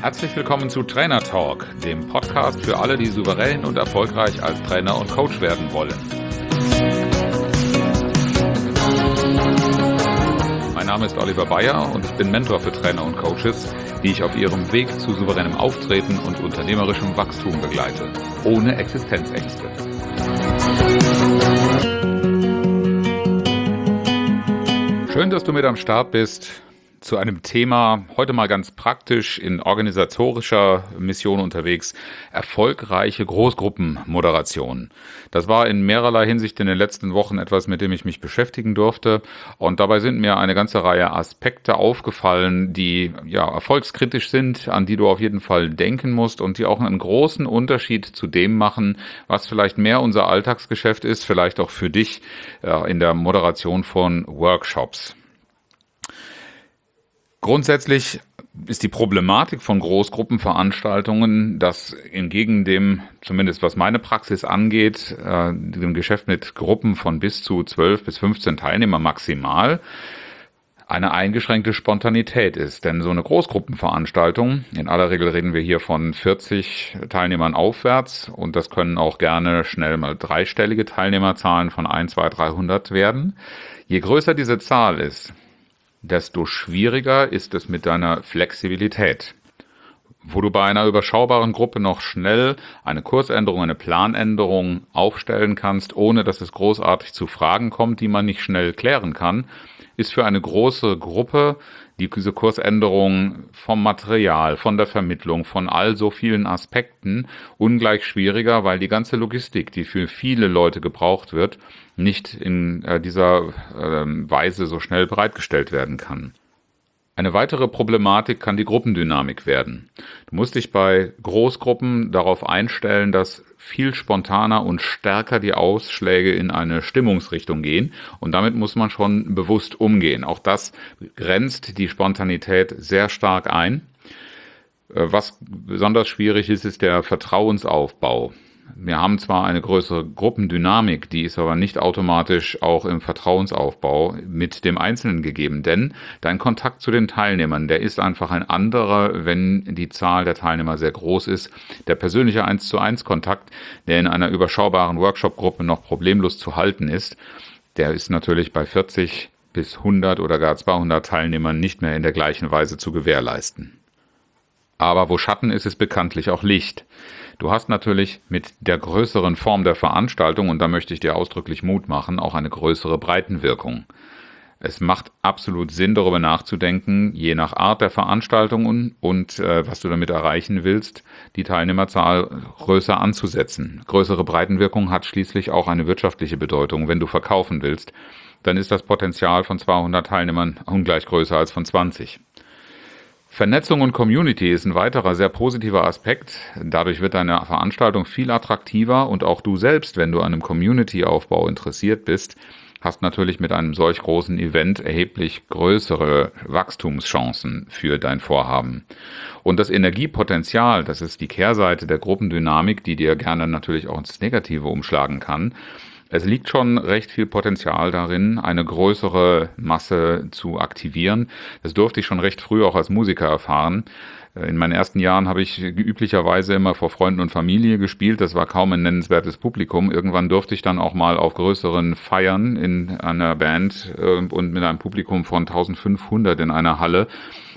Herzlich willkommen zu Trainer Talk, dem Podcast für alle, die souverän und erfolgreich als Trainer und Coach werden wollen. Mein Name ist Oliver Bayer und ich bin Mentor für Trainer und Coaches, die ich auf ihrem Weg zu souveränem Auftreten und unternehmerischem Wachstum begleite, ohne Existenzängste. Schön, dass du mit am Start bist zu einem Thema, heute mal ganz praktisch in organisatorischer Mission unterwegs, erfolgreiche Großgruppenmoderation. Das war in mehrerlei Hinsicht in den letzten Wochen etwas, mit dem ich mich beschäftigen durfte, und dabei sind mir eine ganze Reihe Aspekte aufgefallen, die erfolgskritisch sind, an die du auf jeden Fall denken musst und die auch einen großen Unterschied zu dem machen, was vielleicht mehr unser Alltagsgeschäft ist, vielleicht auch für dich in der Moderation von Workshops. Grundsätzlich ist die Problematik von Großgruppenveranstaltungen, dass entgegen dem, zumindest was meine Praxis angeht, dem Geschäft mit Gruppen von bis zu 12 bis 15 Teilnehmer maximal, eine eingeschränkte Spontanität ist. Denn so eine Großgruppenveranstaltung, in aller Regel reden wir hier von 40 Teilnehmern aufwärts, und das können auch gerne schnell mal dreistellige Teilnehmerzahlen von 1, 2, 300 werden. Je größer diese Zahl ist, desto schwieriger ist es mit deiner Flexibilität. Wo du bei einer überschaubaren Gruppe noch schnell eine Kursänderung, eine Planänderung aufstellen kannst, ohne dass es großartig zu Fragen kommt, die man nicht schnell klären kann, ist für eine große Gruppe diese Kursänderung vom Material, von der Vermittlung, von all so vielen Aspekten ungleich schwieriger, weil die ganze Logistik, die für viele Leute gebraucht wird, nicht in dieser Weise so schnell bereitgestellt werden kann. Eine weitere Problematik kann die Gruppendynamik werden. Du musst dich bei Großgruppen darauf einstellen, dass viel spontaner und stärker die Ausschläge in eine Stimmungsrichtung gehen, und damit muss man schon bewusst umgehen. Auch das grenzt die Spontanität sehr stark ein. Was besonders schwierig ist, ist der Vertrauensaufbau. Wir haben zwar eine größere Gruppendynamik, die ist aber nicht automatisch auch im Vertrauensaufbau mit dem Einzelnen gegeben, denn dein Kontakt zu den Teilnehmern, der ist einfach ein anderer, wenn die Zahl der Teilnehmer sehr groß ist. Der persönliche 1:1 Kontakt, der in einer überschaubaren Workshop-Gruppe noch problemlos zu halten ist, der ist natürlich bei 40 bis 100 oder gar 200 Teilnehmern nicht mehr in der gleichen Weise zu gewährleisten. Aber wo Schatten ist, ist bekanntlich auch Licht. Du hast natürlich mit der größeren Form der Veranstaltung, und da möchte ich dir ausdrücklich Mut machen, auch eine größere Breitenwirkung. Es macht absolut Sinn, darüber nachzudenken, je nach Art der Veranstaltung und was du damit erreichen willst, die Teilnehmerzahl größer anzusetzen. Größere Breitenwirkung hat schließlich auch eine wirtschaftliche Bedeutung. Wenn du verkaufen willst, dann ist das Potenzial von 200 Teilnehmern ungleich größer als von 20. Vernetzung und Community ist ein weiterer sehr positiver Aspekt. Dadurch wird deine Veranstaltung viel attraktiver, und auch du selbst, wenn du an einem Community-Aufbau interessiert bist, hast natürlich mit einem solch großen Event erheblich größere Wachstumschancen für dein Vorhaben. Und das Energiepotenzial, das ist die Kehrseite der Gruppendynamik, die dir gerne natürlich auch ins Negative umschlagen kann. Es liegt schon recht viel Potenzial darin, eine größere Masse zu aktivieren. Das durfte ich schon recht früh auch als Musiker erfahren. In meinen ersten Jahren habe ich üblicherweise immer vor Freunden und Familie gespielt. Das war kaum ein nennenswertes Publikum. Irgendwann durfte ich dann auch mal auf größeren Feiern in einer Band und mit einem Publikum von 1500 in einer Halle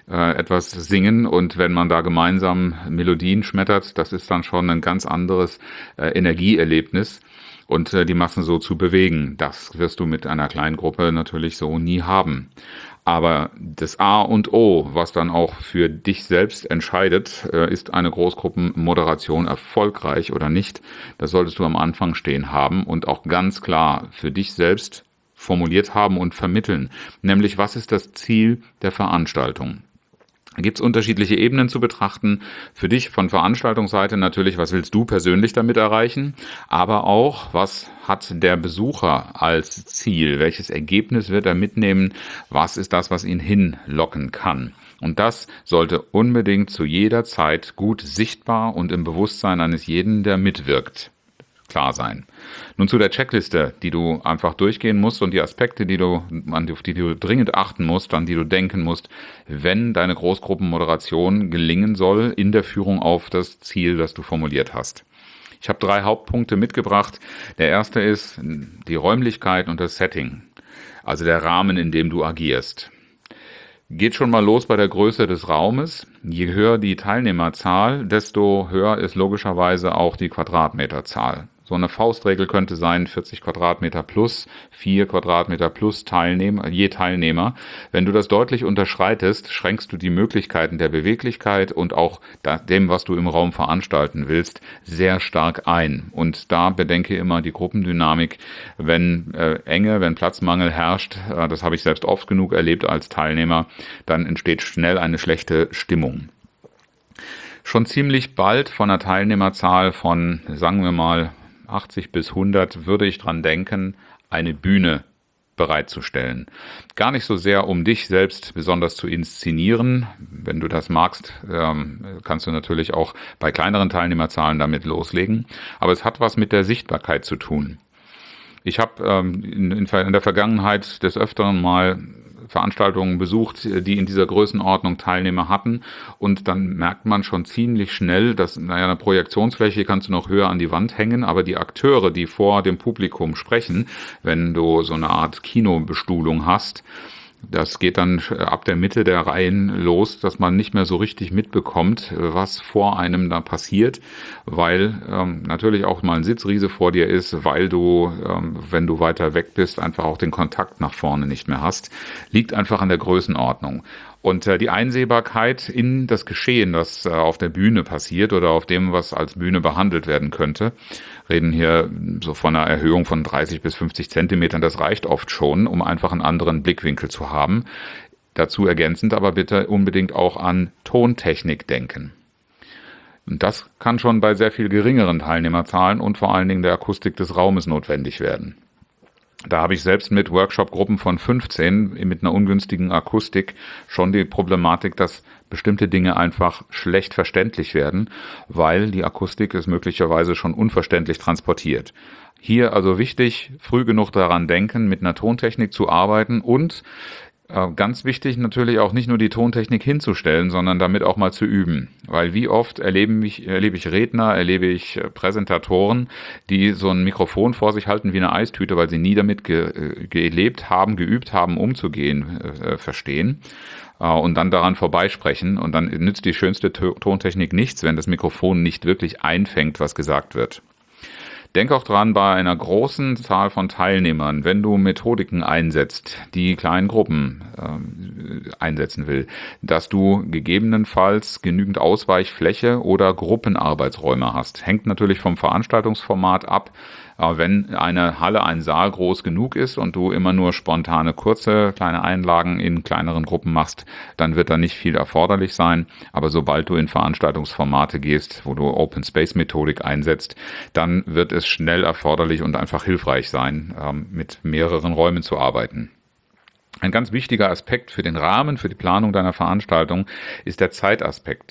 etwas singen, und wenn man da gemeinsam Melodien schmettert, das ist dann schon ein ganz anderes Energieerlebnis. Und die Massen so zu bewegen, das wirst du mit einer kleinen Gruppe natürlich so nie haben. Aber das A und O, was dann auch für dich selbst entscheidet, ist eine Großgruppenmoderation erfolgreich oder nicht. Das solltest du am Anfang stehen haben und auch ganz klar für dich selbst formuliert haben und vermitteln. Nämlich, was ist das Ziel der Veranstaltung? Da gibt es unterschiedliche Ebenen zu betrachten. Für dich von Veranstaltungsseite natürlich, was willst du persönlich damit erreichen? Aber auch, was hat der Besucher als Ziel? Welches Ergebnis wird er mitnehmen? Was ist das, was ihn hinlocken kann? Und das sollte unbedingt zu jeder Zeit gut sichtbar und im Bewusstsein eines jeden, der mitwirkt, klar sein. Nun zu der Checkliste, die du einfach durchgehen musst und die Aspekte, auf die du dringend achten musst, an die du denken musst, wenn deine Großgruppenmoderation gelingen soll in der Führung auf das Ziel, das du formuliert hast. Ich habe 3 Hauptpunkte mitgebracht. Der erste ist die Räumlichkeit und das Setting, also der Rahmen, in dem du agierst. Geht schon mal los bei der Größe des Raumes. Je höher die Teilnehmerzahl, desto höher ist logischerweise auch die Quadratmeterzahl. So eine Faustregel könnte sein 40 Quadratmeter plus 4 Quadratmeter plus je Teilnehmer. Wenn du das deutlich unterschreitest, schränkst du die Möglichkeiten der Beweglichkeit und auch dem, was du im Raum veranstalten willst, sehr stark ein. Und da bedenke immer die Gruppendynamik. Wenn wenn Platzmangel herrscht, das habe ich selbst oft genug erlebt als Teilnehmer, dann entsteht schnell eine schlechte Stimmung. Schon ziemlich bald von einer Teilnehmerzahl von, sagen wir mal, 80 bis 100 würde ich dran denken, eine Bühne bereitzustellen. Gar nicht so sehr, um dich selbst besonders zu inszenieren. Wenn du das magst, kannst du natürlich auch bei kleineren Teilnehmerzahlen damit loslegen. Aber es hat was mit der Sichtbarkeit zu tun. Ich habe in der Vergangenheit des Öfteren mal Veranstaltungen besucht, die in dieser Größenordnung Teilnehmer hatten, und dann merkt man schon ziemlich schnell, dass eine Projektionsfläche kannst du noch höher an die Wand hängen, aber die Akteure, die vor dem Publikum sprechen, wenn du so eine Art Kinobestuhlung hast, das geht dann ab der Mitte der Reihen los, dass man nicht mehr so richtig mitbekommt, was vor einem da passiert, weil natürlich auch mal ein Sitzriese vor dir ist, weil du, wenn du weiter weg bist, einfach auch den Kontakt nach vorne nicht mehr hast. Liegt einfach an der Größenordnung. Und die Einsehbarkeit in das Geschehen, das auf der Bühne passiert oder auf dem, was als Bühne behandelt werden könnte, reden hier so von einer Erhöhung von 30 bis 50 Zentimetern. Das reicht oft schon, um einfach einen anderen Blickwinkel zu haben. Dazu ergänzend aber bitte unbedingt auch an Tontechnik denken. Und das kann schon bei sehr viel geringeren Teilnehmerzahlen und vor allen Dingen der Akustik des Raumes notwendig werden. Da habe ich selbst mit Workshop-Gruppen von 15 mit einer ungünstigen Akustik schon die Problematik, dass bestimmte Dinge einfach schlecht verständlich werden, weil die Akustik es möglicherweise schon unverständlich transportiert. Hier also wichtig, früh genug daran denken, mit einer Tontechnik zu arbeiten und ganz wichtig natürlich auch nicht nur die Tontechnik hinzustellen, sondern damit auch mal zu üben. Weil wie oft erlebe ich Redner, erlebe ich Präsentatoren, die so ein Mikrofon vor sich halten wie eine Eistüte, weil sie nie damit geübt haben, umzugehen, verstehen. Und dann daran vorbeisprechen. Und dann nützt die schönste Tontechnik nichts, wenn das Mikrofon nicht wirklich einfängt, was gesagt wird. Denk auch dran, bei einer großen Zahl von Teilnehmern, wenn du Methodiken einsetzt, die kleinen Gruppen einsetzen will, dass du gegebenenfalls genügend Ausweichfläche oder Gruppenarbeitsräume hast. Hängt natürlich vom Veranstaltungsformat ab. Aber wenn eine Halle, ein Saal groß genug ist und du immer nur spontane, kurze, kleine Einlagen in kleineren Gruppen machst, dann wird da nicht viel erforderlich sein. Aber sobald du in Veranstaltungsformate gehst, wo du Open-Space-Methodik einsetzt, dann wird es schnell erforderlich und einfach hilfreich sein, mit mehreren Räumen zu arbeiten. Ein ganz wichtiger Aspekt für den Rahmen, für die Planung deiner Veranstaltung ist der Zeitaspekt.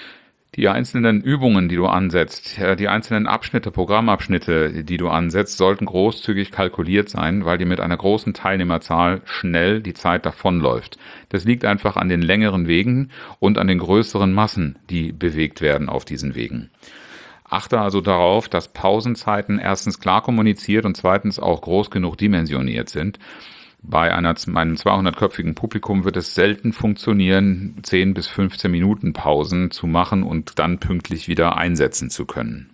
Die einzelnen Übungen, die du ansetzt, die einzelnen Programmabschnitte, die du ansetzt, sollten großzügig kalkuliert sein, weil dir mit einer großen Teilnehmerzahl schnell die Zeit davonläuft. Das liegt einfach an den längeren Wegen und an den größeren Massen, die bewegt werden auf diesen Wegen. Achte also darauf, dass Pausenzeiten erstens klar kommuniziert und zweitens auch groß genug dimensioniert sind. Bei einem 200-köpfigen Publikum wird es selten funktionieren, 10 bis 15 Minuten Pausen zu machen und dann pünktlich wieder einsetzen zu können.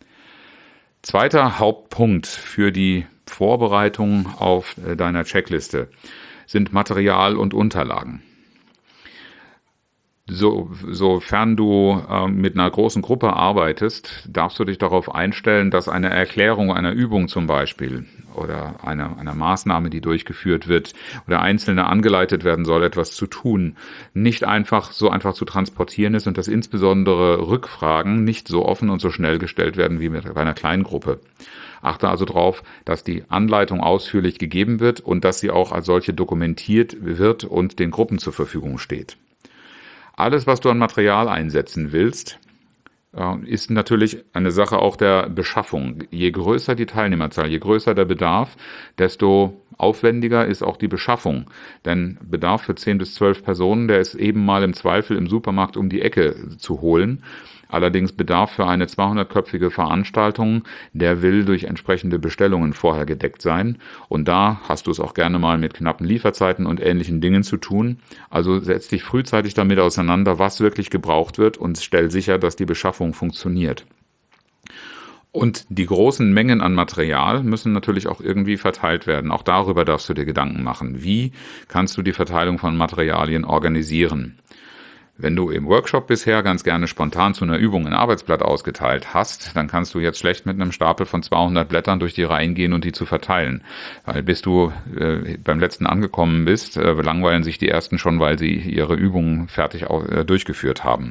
Zweiter Hauptpunkt für die Vorbereitung auf deiner Checkliste sind Material und Unterlagen. Sofern du mit einer großen Gruppe arbeitest, darfst du dich darauf einstellen, dass eine Erklärung einer Übung zum Beispiel oder einer Maßnahme, die durchgeführt wird oder Einzelne angeleitet werden soll, etwas zu tun, nicht einfach zu transportieren ist und dass insbesondere Rückfragen nicht so offen und so schnell gestellt werden wie bei einer kleinen Gruppe. Achte also darauf, dass die Anleitung ausführlich gegeben wird und dass sie auch als solche dokumentiert wird und den Gruppen zur Verfügung steht. Alles, was du an Material einsetzen willst, ist natürlich eine Sache auch der Beschaffung. Je größer die Teilnehmerzahl, je größer der Bedarf, desto aufwendiger ist auch die Beschaffung. Denn Bedarf für 10 bis 12 Personen, der ist eben mal im Zweifel im Supermarkt um die Ecke zu holen. Allerdings Bedarf für eine 200-köpfige Veranstaltung, der will durch entsprechende Bestellungen vorher gedeckt sein. Und da hast du es auch gerne mal mit knappen Lieferzeiten und ähnlichen Dingen zu tun. Also setz dich frühzeitig damit auseinander, was wirklich gebraucht wird, und stell sicher, dass die Beschaffung funktioniert. Und die großen Mengen an Material müssen natürlich auch irgendwie verteilt werden. Auch darüber darfst du dir Gedanken machen. Wie kannst du die Verteilung von Materialien organisieren? Wenn du im Workshop bisher ganz gerne spontan zu einer Übung ein Arbeitsblatt ausgeteilt hast, dann kannst du jetzt schlecht mit einem Stapel von 200 Blättern durch die Reihen gehen und die zu verteilen. Weil bis du beim letzten angekommen bist, langweilen sich die Ersten schon, weil sie ihre Übungen fertig durchgeführt haben.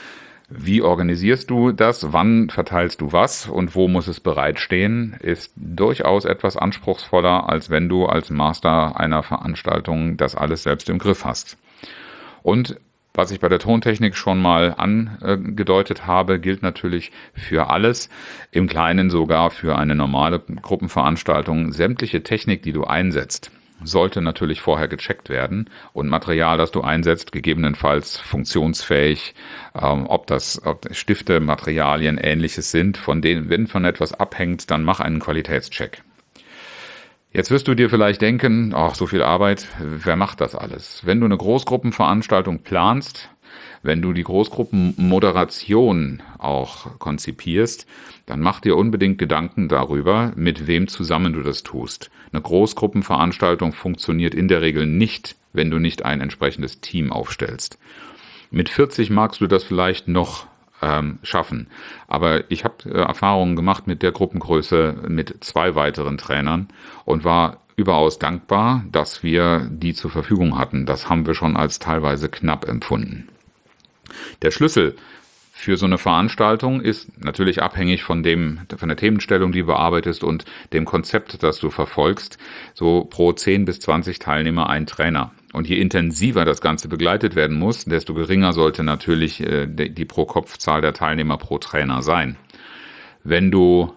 Wie organisierst du das? Wann verteilst du was? Und wo muss es bereitstehen? Ist durchaus etwas anspruchsvoller, als wenn du als Master einer Veranstaltung das alles selbst im Griff hast. Und was ich bei der Tontechnik schon mal angedeutet habe, gilt natürlich für alles, im Kleinen sogar für eine normale Gruppenveranstaltung. Sämtliche Technik, die du einsetzt, sollte natürlich vorher gecheckt werden, und Material, das du einsetzt, gegebenenfalls funktionsfähig, ob Stifte, Materialien, Ähnliches sind, von denen, wenn von etwas abhängt, dann mach einen Qualitätscheck. Jetzt wirst du dir vielleicht denken, ach, so viel Arbeit, wer macht das alles? Wenn du eine Großgruppenveranstaltung planst, wenn du die Großgruppenmoderation auch konzipierst, dann mach dir unbedingt Gedanken darüber, mit wem zusammen du das tust. Eine Großgruppenveranstaltung funktioniert in der Regel nicht, wenn du nicht ein entsprechendes Team aufstellst. Mit 40 magst du das vielleicht noch schaffen. Aber ich habe Erfahrungen gemacht mit der Gruppengröße mit 2 weiteren Trainern und war überaus dankbar, dass wir die zur Verfügung hatten. Das haben wir schon als teilweise knapp empfunden. Der Schlüssel für so eine Veranstaltung ist natürlich abhängig von der Themenstellung, die du bearbeitest, und dem Konzept, das du verfolgst. So pro 10 bis 20 Teilnehmer ein Trainer. Und je intensiver das Ganze begleitet werden muss, desto geringer sollte natürlich die Pro-Kopf-Zahl der Teilnehmer pro Trainer sein. Wenn du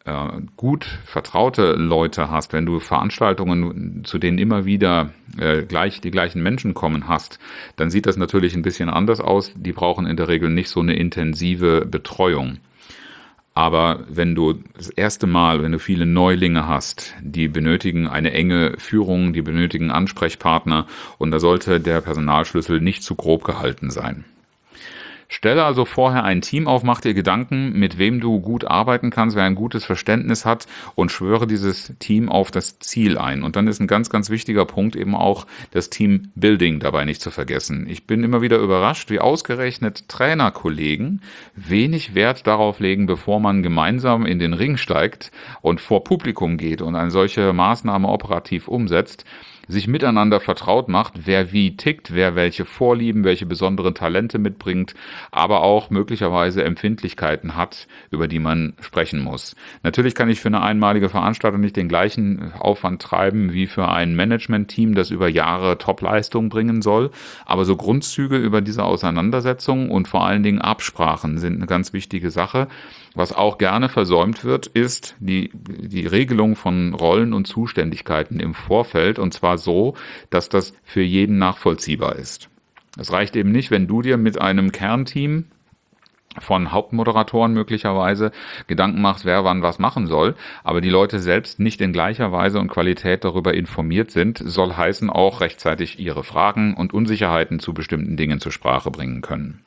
gut vertraute Leute hast, wenn du Veranstaltungen, zu denen immer wieder die gleichen Menschen kommen hast, dann sieht das natürlich ein bisschen anders aus. Die brauchen in der Regel nicht so eine intensive Betreuung. Aber wenn du das erste Mal, wenn du viele Neulinge hast, die benötigen eine enge Führung, die benötigen Ansprechpartner, und da sollte der Personalschlüssel nicht zu grob gehalten sein. Stelle also vorher ein Team auf, mach dir Gedanken, mit wem du gut arbeiten kannst, wer ein gutes Verständnis hat, und schwöre dieses Team auf das Ziel ein. Und dann ist ein ganz, ganz wichtiger Punkt eben auch das Teambuilding dabei nicht zu vergessen. Ich bin immer wieder überrascht, wie ausgerechnet Trainerkollegen wenig Wert darauf legen, bevor man gemeinsam in den Ring steigt und vor Publikum geht und eine solche Maßnahme operativ umsetzt, sich miteinander vertraut macht, wer wie tickt, wer welche Vorlieben, welche besonderen Talente mitbringt, aber auch möglicherweise Empfindlichkeiten hat, über die man sprechen muss. Natürlich kann ich für eine einmalige Veranstaltung nicht den gleichen Aufwand treiben wie für ein Management-Team, das über Jahre Topleistung bringen soll, aber so Grundzüge über diese Auseinandersetzung und vor allen Dingen Absprachen sind eine ganz wichtige Sache. Was auch gerne versäumt wird, ist die Regelung von Rollen und Zuständigkeiten im Vorfeld, und zwar so, dass das für jeden nachvollziehbar ist. Es reicht eben nicht, wenn du dir mit einem Kernteam von Hauptmoderatoren möglicherweise Gedanken machst, wer wann was machen soll, aber die Leute selbst nicht in gleicher Weise und Qualität darüber informiert sind, soll heißen, auch rechtzeitig ihre Fragen und Unsicherheiten zu bestimmten Dingen zur Sprache bringen können.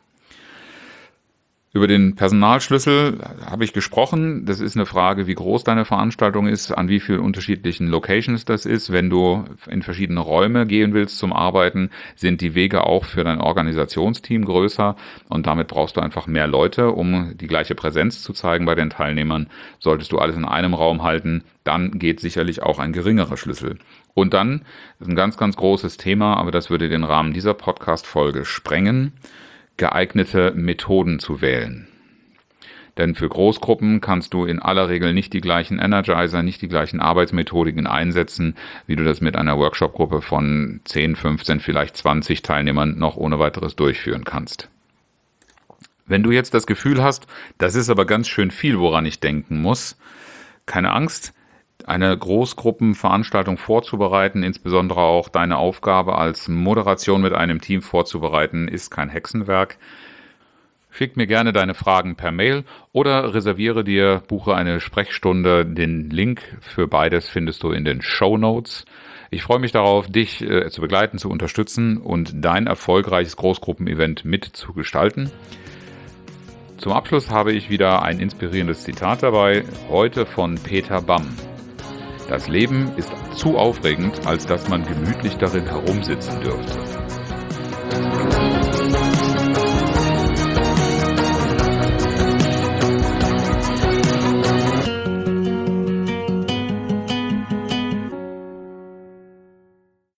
Über den Personalschlüssel habe ich gesprochen. Das ist eine Frage, wie groß deine Veranstaltung ist, an wie vielen unterschiedlichen Locations das ist. Wenn du in verschiedene Räume gehen willst zum Arbeiten, sind die Wege auch für dein Organisationsteam größer, und damit brauchst du einfach mehr Leute, um die gleiche Präsenz zu zeigen bei den Teilnehmern. Solltest du alles in einem Raum halten, dann geht sicherlich auch ein geringerer Schlüssel. Und dann ist ein ganz, ganz großes Thema, aber das würde den Rahmen dieser Podcast-Folge sprengen: geeignete Methoden zu wählen. Denn für Großgruppen kannst du in aller Regel nicht die gleichen Energizer, nicht die gleichen Arbeitsmethodiken einsetzen, wie du das mit einer Workshop-Gruppe von 10, 15, vielleicht 20 Teilnehmern noch ohne weiteres durchführen kannst. Wenn du jetzt das Gefühl hast, das ist aber ganz schön viel, woran ich denken muss, keine Angst, eine Großgruppenveranstaltung vorzubereiten, insbesondere auch deine Aufgabe als Moderation mit einem Team vorzubereiten, ist kein Hexenwerk. Schick mir gerne deine Fragen per Mail oder buche eine Sprechstunde. Den Link für beides findest du in den Shownotes. Ich freue mich darauf, dich zu begleiten, zu unterstützen und dein erfolgreiches Großgruppenevent mitzugestalten. Zum Abschluss habe ich wieder ein inspirierendes Zitat dabei, heute von Peter Bamm. Das Leben ist zu aufregend, als dass man gemütlich darin herumsitzen dürfte.